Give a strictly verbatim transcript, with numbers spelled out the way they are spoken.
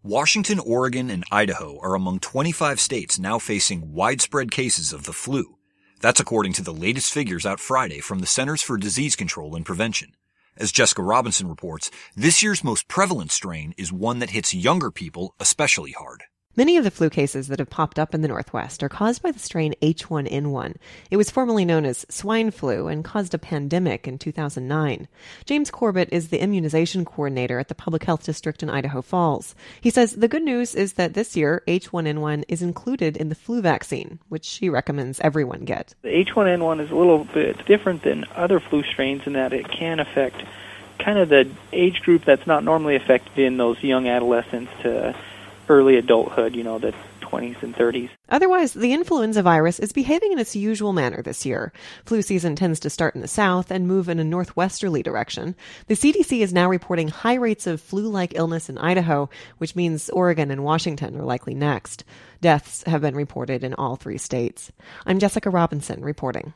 Washington, Oregon, and Idaho are among twenty-five states now facing widespread cases of the flu. That's according to the latest figures out Friday from the Centers for Disease Control and Prevention. As Jessica Robinson reports, this year's most prevalent strain is one that hits younger people especially hard. Many of the flu cases that have popped up in the Northwest are caused by the strain H one N one. It was formerly known as swine flu and caused a pandemic in two thousand nine. James Corbett is the immunization coordinator at the Public Health District in Idaho Falls. He says the good news is that this year H one N one is included in the flu vaccine, which he recommends everyone get. The H one N one is a little bit different than other flu strains in that it can affect kind of the age group that's not normally affected in those young adolescents to early adulthood, you know, the twenties and thirties. Otherwise, the influenza virus is behaving in its usual manner this year. Flu season tends to start in the south and move in a northwesterly direction. The C D C is now reporting high rates of flu-like illness in Idaho, which means Oregon and Washington are likely next. Deaths have been reported in all three states. I'm Jessica Robinson reporting.